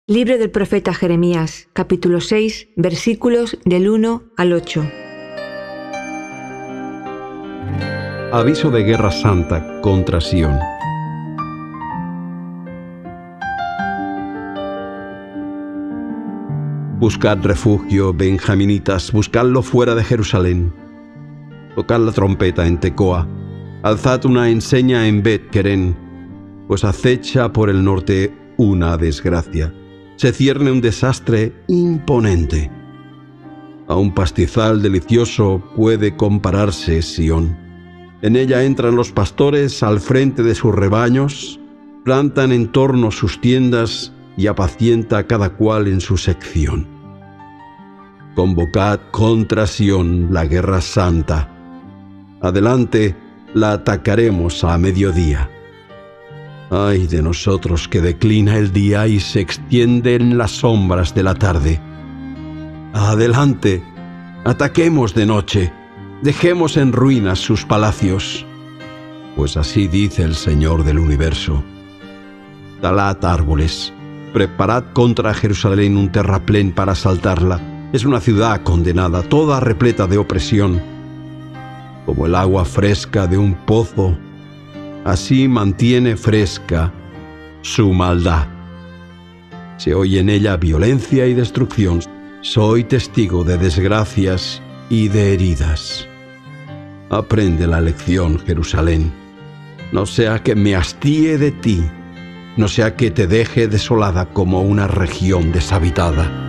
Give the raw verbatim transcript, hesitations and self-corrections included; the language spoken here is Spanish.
Libro del profeta Jeremías, capítulo seis, versículos del uno al ocho. Aviso de guerra santa contra Sión. Buscad refugio, benjaminitas, buscadlo fuera de Jerusalén. Tocad la trompeta en Tecoa, alzad una enseña en Bet-Querén, pues acecha por el norte una desgracia. Se cierne un desastre imponente. A un pastizal delicioso puede compararse Sión. En ella entran los pastores al frente de sus rebaños, plantan en torno sus tiendas y apacienta cada cual en su sección. Convocad contra Sión la guerra santa. Adelante, la atacaremos a mediodía. Ay de nosotros que declina el día y se extienden las sombras de la tarde. Adelante, ataquemos de noche, dejemos en ruinas sus palacios. Pues así dice el Señor del universo. Talad árboles, preparad contra Jerusalén un terraplén para asaltarla. Es una ciudad condenada, toda repleta de opresión. Como el agua fresca de un pozo, así mantiene fresca su maldad. Se oye en ella violencia y destrucción. Soy testigo de desgracias y de heridas. Aprende la lección, Jerusalén. No sea que me hastíe de ti, no sea que te deje desolada como una región deshabitada.